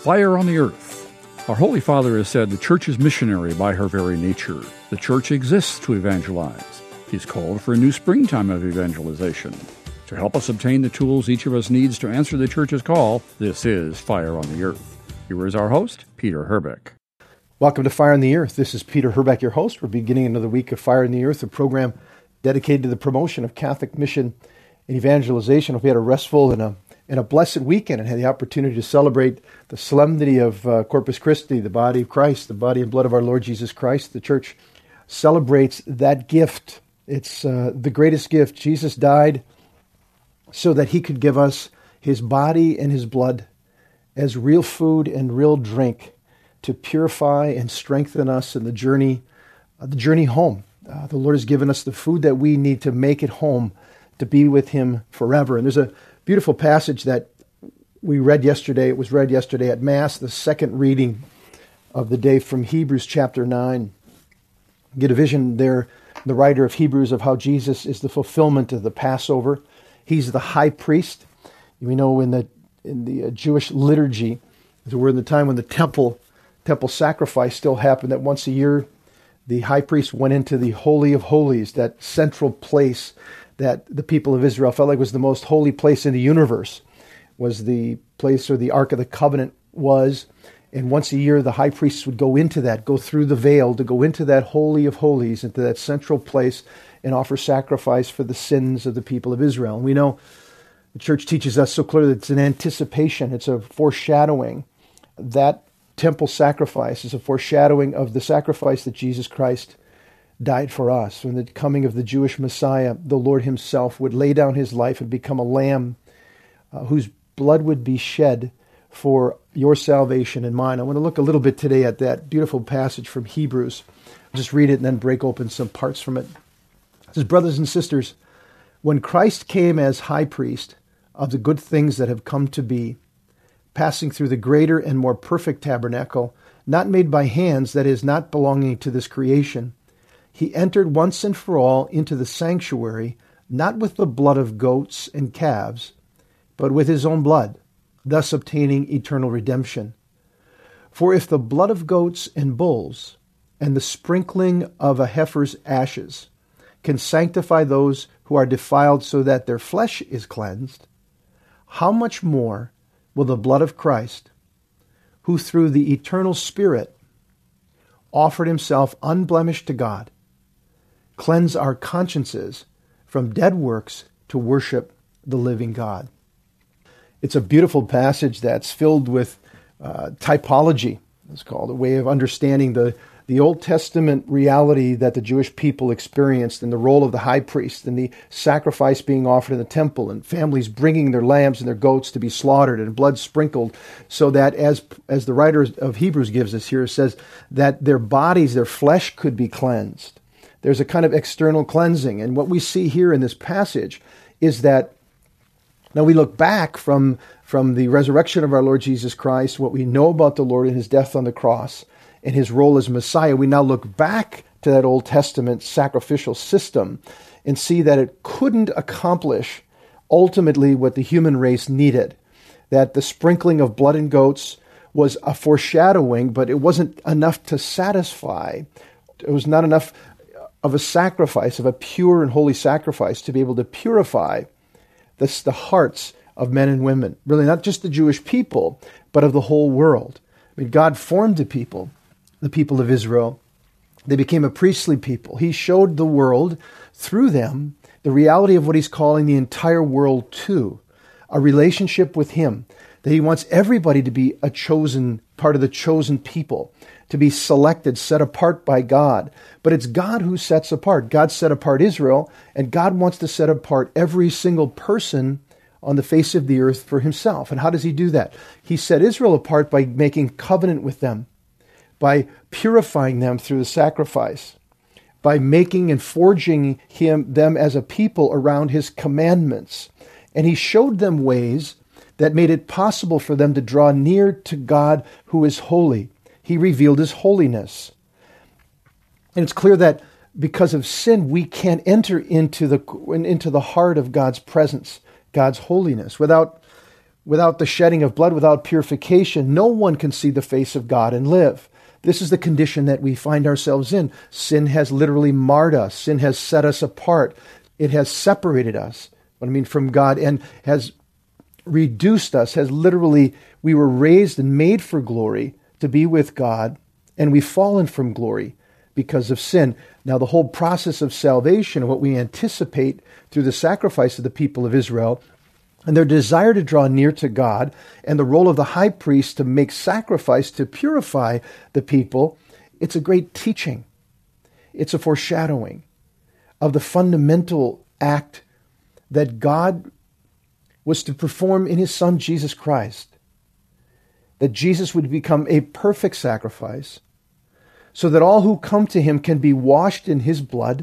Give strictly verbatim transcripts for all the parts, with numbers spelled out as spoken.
Fire on the Earth. Our Holy Father has said the Church is missionary by her very nature. The Church exists to evangelize. He's called for a new springtime of evangelization. To help us obtain the tools each of us needs to answer the Church's call, this is Fire on the Earth. Here is our host, Peter Herbeck. Welcome to Fire on the Earth. This is Peter Herbeck, your host. We're beginning another week of Fire on the Earth, a program dedicated to the promotion of Catholic mission and evangelization. Hope you had a restful and a, and a blessed weekend and had the opportunity to celebrate the solemnity of uh, Corpus Christi, the body of Christ, the body and blood of our Lord Jesus Christ. The Church celebrates that gift. It's uh, the greatest gift. Jesus died so that he could give us his body and his blood as real food and real drink to purify and strengthen us in the journey, uh, the journey home. Uh, the Lord has given us the food that we need to make it home, to be with him forever. And there's a beautiful passage that we read yesterday. It was read yesterday at Mass, the second reading of the day from Hebrews chapter nine. Get a vision there, the writer of Hebrews, of how Jesus is the fulfillment of the Passover. He's the high priest. We know in the in the Jewish liturgy, we're in the time when the temple temple sacrifice still happened, that once a year the high priest went into the Holy of Holies, that central place that the people of Israel felt like was the most holy place in the universe, was the place where the Ark of the Covenant was. And once a year, the high priests would go into that, go through the veil to go into that Holy of Holies, into that central place and offer sacrifice for the sins of the people of Israel. And we know the Church teaches us so clearly that it's an anticipation, it's a foreshadowing. That temple sacrifice is a foreshadowing of the sacrifice that Jesus Christ died for us. When the coming of the Jewish Messiah, the Lord himself would lay down his life and become a lamb uh, whose blood would be shed for your salvation and mine. I want to look a little bit today at that beautiful passage from Hebrews. I'll just read it and then break open some parts from it. It says, "Brothers and sisters, when Christ came as high priest of the good things that have come to be, passing through the greater and more perfect tabernacle, not made by hands, that is, not belonging to this creation, he entered once and for all into the sanctuary, not with the blood of goats and calves, but with his own blood, thus obtaining eternal redemption. For if the blood of goats and bulls and the sprinkling of a heifer's ashes can sanctify those who are defiled so that their flesh is cleansed, how much more will the blood of Christ, who through the eternal Spirit offered himself unblemished to God, cleanse our consciences from dead works to worship the living God." It's a beautiful passage that's filled with uh, typology. It's called a way of understanding the, the Old Testament reality that the Jewish people experienced, and the role of the high priest and the sacrifice being offered in the temple, and families bringing their lambs and their goats to be slaughtered and blood sprinkled, so that as as the writer of Hebrews gives us here, says that their bodies, their flesh could be cleansed. There's a kind of external cleansing. And what we see here in this passage is that now we look back from, from the resurrection of our Lord Jesus Christ, what we know about the Lord and his death on the cross and his role as Messiah. We now look back to that Old Testament sacrificial system and see that it couldn't accomplish ultimately what the human race needed. That the sprinkling of blood and goats was a foreshadowing, but it wasn't enough to satisfy. It was not enough of a sacrifice, of a pure and holy sacrifice, to be able to purify the, the hearts of men and women. Really, not just the Jewish people, but of the whole world. I mean, God formed the people, the people of Israel. They became a priestly people. He showed the world through them the reality of what he's calling the entire world to, a relationship with him, that he wants everybody to be a chosen, part of the chosen people, to be selected, set apart by God. But it's God who sets apart. God set apart Israel, and God wants to set apart every single person on the face of the earth for himself. And how does he do that? He set Israel apart by making covenant with them, by purifying them through the sacrifice, by making and forging him them as a people around his commandments. And he showed them ways that made it possible for them to draw near to God who is holy. He revealed his holiness. And it's clear that because of sin, we can't enter into the into the heart of God's presence, God's holiness, without Without the shedding of blood, without purification, no one can see the face of God and live. This is the condition that we find ourselves in. Sin has literally marred us. Sin has set us apart. It has separated us, what I mean, from God, and has reduced us, has literally, we were raised and made for glory to be with God, and we've fallen from glory because of sin. Now, the whole process of salvation, what we anticipate through the sacrifice of the people of Israel, and their desire to draw near to God, and the role of the high priest to make sacrifice to purify the people, it's a great teaching. It's a foreshadowing of the fundamental act that God was to perform in his Son, Jesus Christ. That Jesus would become a perfect sacrifice, so that all who come to him can be washed in his blood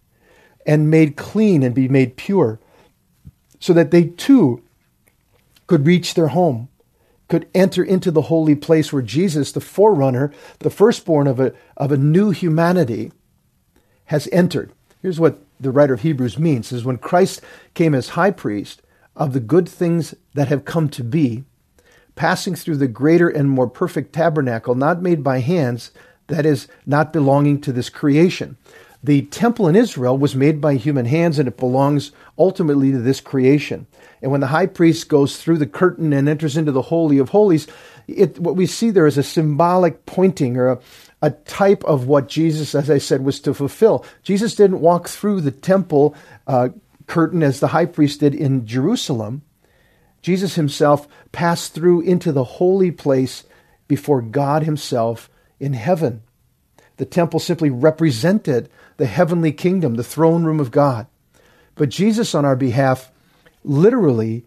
and made clean and be made pure, so that they too could reach their home, could enter into the holy place where Jesus, the forerunner, the firstborn of a, of a new humanity, has entered. Here's what the writer of Hebrews means, is when Christ came as high priest of the good things that have come to be, passing through the greater and more perfect tabernacle, not made by hands, that is, not belonging to this creation. The temple in Israel was made by human hands, and it belongs ultimately to this creation. And when the high priest goes through the curtain and enters into the Holy of Holies, it, what we see there is a symbolic pointing, or a, a type of what Jesus, as I said, was to fulfill. Jesus didn't walk through the temple uh, curtain as the high priest did in Jerusalem. Jesus himself passed through into the holy place before God himself in heaven. The temple simply represented the heavenly kingdom, the throne room of God. But Jesus, on our behalf, literally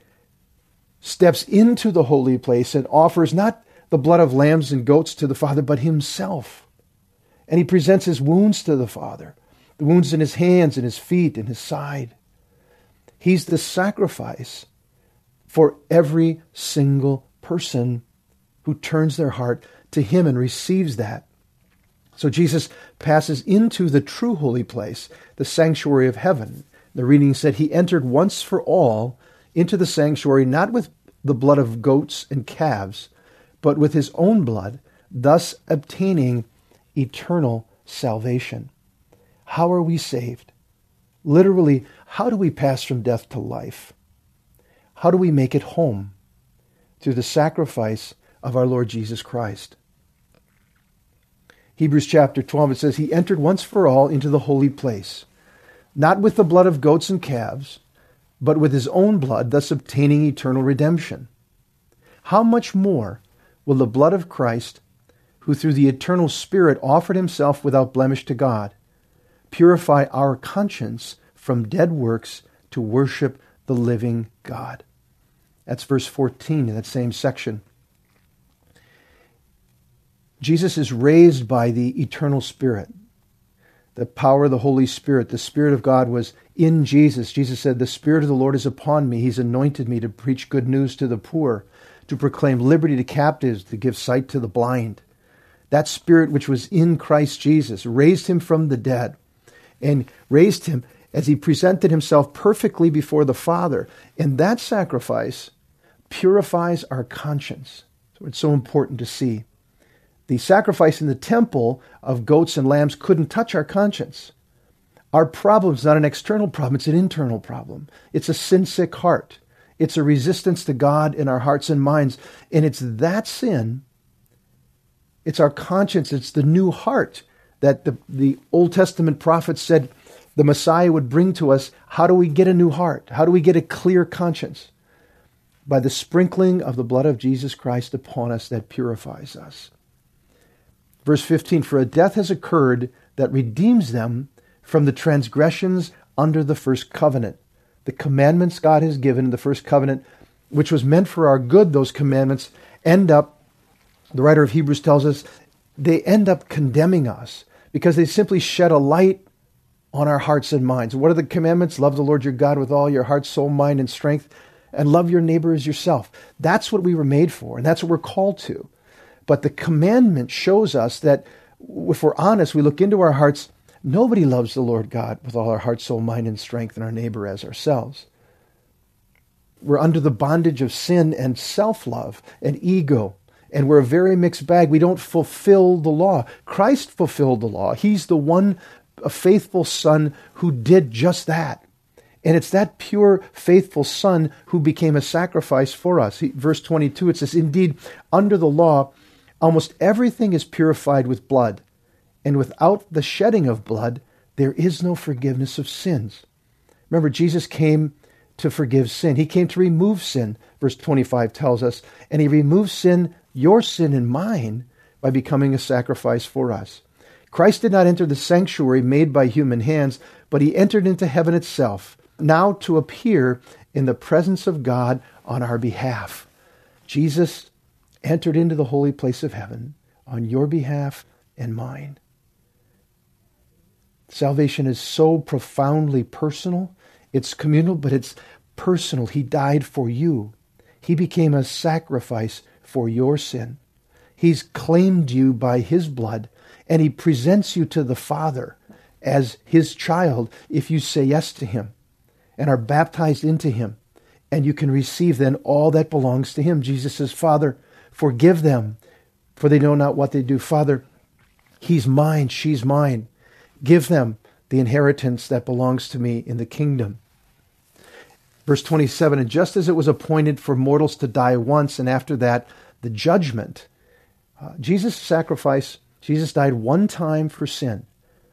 steps into the holy place and offers not the blood of lambs and goats to the Father, but himself. And he presents his wounds to the Father, the wounds in his hands and his feet and his side. He's the sacrifice for every single person who turns their heart to him and receives that. So Jesus passes into the true holy place, the sanctuary of heaven. The reading said he entered once for all into the sanctuary, not with the blood of goats and calves, but with his own blood, thus obtaining eternal salvation. How are we saved? Literally, how do we pass from death to life? How do we make it home? Through the sacrifice of our Lord Jesus Christ. Hebrews chapter twelve, it says, he entered once for all into the holy place, not with the blood of goats and calves, but with his own blood, thus obtaining eternal redemption. How much more will the blood of Christ, who through the eternal Spirit offered himself without blemish to God, purify our conscience from dead works to worship the living God? That's verse fourteen in that same section. Jesus is raised by the eternal Spirit. The power of the Holy Spirit, the Spirit of God was in Jesus. Jesus said, the Spirit of the Lord is upon me. He's anointed me to preach good news to the poor, to proclaim liberty to captives, to give sight to the blind. That Spirit which was in Christ Jesus raised him from the dead and raised him as he presented himself perfectly before the Father. And that sacrifice purifies our conscience. So it's so important to see. The sacrifice in the temple of goats and lambs couldn't touch our conscience. Our problem is not an external problem, it's an internal problem. It's a sin-sick heart. It's a resistance to God in our hearts and minds. And it's that sin, it's our conscience, it's the new heart that the, the Old Testament prophets said the Messiah would bring to us. How do we get a new heart? How do we get a clear conscience? By the sprinkling of the blood of Jesus Christ upon us that purifies us. Verse fifteen, for a death has occurred that redeems them from the transgressions under the first covenant. The commandments God has given in the first covenant, which was meant for our good, those commandments end up, the writer of Hebrews tells us, they end up condemning us because they simply shed a light on our hearts and minds. What are the commandments? Love the Lord your God with all your heart, soul, mind, and strength, and love your neighbor as yourself. That's what we were made for, and that's what we're called to. But the commandment shows us that if we're honest, we look into our hearts, nobody loves the Lord God with all our heart, soul, mind, and strength, and our neighbor as ourselves. we're under the bondage of sin and self-love and ego. And we're a very mixed bag. We don't fulfill the law. Christ fulfilled the law. He's the one a faithful son who did just that. And it's that pure, faithful son who became a sacrifice for us. He, verse twenty-two, it says, indeed, under the law, almost everything is purified with blood. And without the shedding of blood, there is no forgiveness of sins. Remember, Jesus came to forgive sin. He came to remove sin, verse twenty-five tells us. And he removed sin, your sin and mine, by becoming a sacrifice for us. Christ did not enter the sanctuary made by human hands, but he entered into heaven itself, now to appear in the presence of God on our behalf. Jesus entered into the holy place of heaven on your behalf and mine. Salvation is so profoundly personal. It's communal, but it's personal. He died for you. He became a sacrifice for your sin. He's claimed you by his blood, and he presents you to the Father as his child if you say yes to him and are baptized into him. And you can receive then all that belongs to him. Jesus says, Father, forgive them, for they know not what they do. Father, he's mine, she's mine. Give them the inheritance that belongs to me in the kingdom. Verse twenty-seven, and just as it was appointed for mortals to die once, and after that, the judgment, uh, Jesus' sacrifice, Jesus died one time for sin.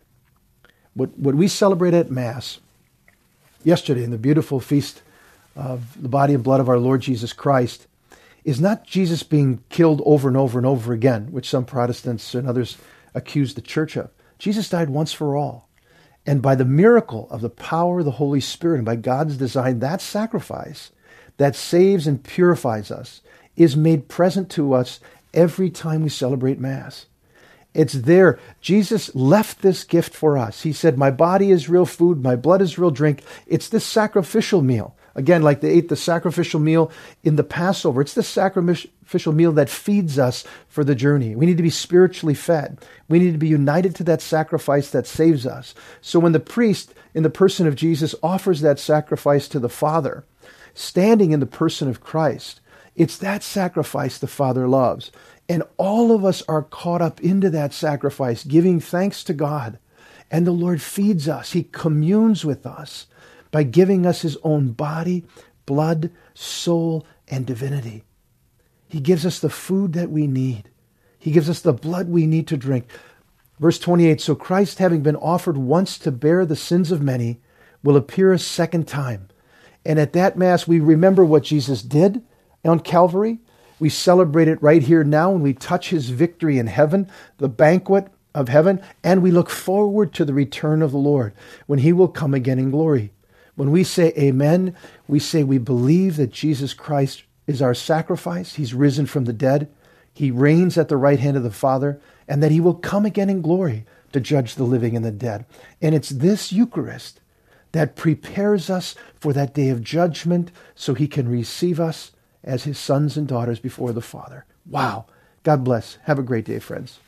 What, what we celebrate at Mass yesterday in the beautiful feast of the body and blood of our Lord Jesus Christ is not Jesus being killed over and over and over again, which some Protestants and others accuse the church of. Jesus died once for all. And by the miracle of the power of the Holy Spirit and by God's design, that sacrifice that saves and purifies us is made present to us every time we celebrate Mass. It's there. Jesus left this gift for us. He said, my body is real food, my blood is real drink. It's this sacrificial meal. Again, like they ate the sacrificial meal in the Passover. It's the sacrificial meal that feeds us for the journey. We need to be spiritually fed. We need to be united to that sacrifice that saves us. So when the priest, in the person of Jesus, offers that sacrifice to the Father, standing in the person of Christ, it's that sacrifice the Father loves. And all of us are caught up into that sacrifice, giving thanks to God. And the Lord feeds us. He communes with us by giving us his own body, blood, soul, and divinity. He gives us the food that we need. He gives us the blood we need to drink. Verse twenty-eight, so Christ, having been offered once to bear the sins of many, will appear a second time. And at that Mass, we remember what Jesus did on Calvary. We celebrate it right here now when we touch his victory in heaven, the banquet of heaven, and we look forward to the return of the Lord, when he will come again in glory. When we say amen, we say we believe that Jesus Christ is our sacrifice. He's risen from the dead. He reigns at the right hand of the Father, and that he will come again in glory to judge the living and the dead. And it's this Eucharist that prepares us for that day of judgment so he can receive us as his sons and daughters before the Father. Wow. God bless. Have a great day, friends.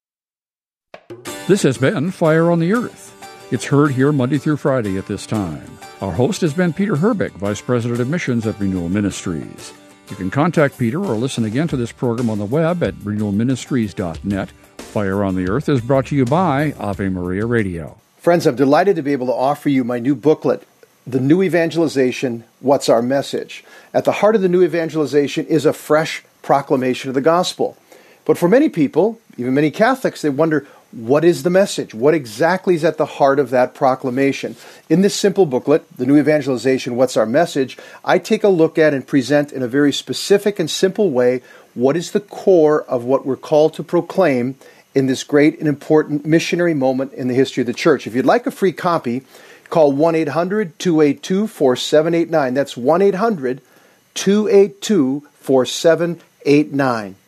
This has been Fire on the Earth. It's heard here Monday through Friday at this time. Our host has been Peter Herbeck, Vice President of Missions at Renewal Ministries. You can contact Peter or listen again to this program on the web at renewal ministries dot net. Fire on the Earth is brought to you by Ave Maria Radio. Friends, I'm delighted to be able to offer you my new booklet, The New Evangelization, What's Our Message? At the heart of the New Evangelization is a fresh proclamation of the gospel. But for many people, even many Catholics, they wonder, what is the message? What exactly is at the heart of that proclamation? In this simple booklet, The New Evangelization, What's Our Message?, I take a look at and present in a very specific and simple way what is the core of what we're called to proclaim in this great and important missionary moment in the history of the church. If you'd like a free copy, call one eight hundred two eight two four seven eight nine. That's one eight hundred two eight two four seven eight nine.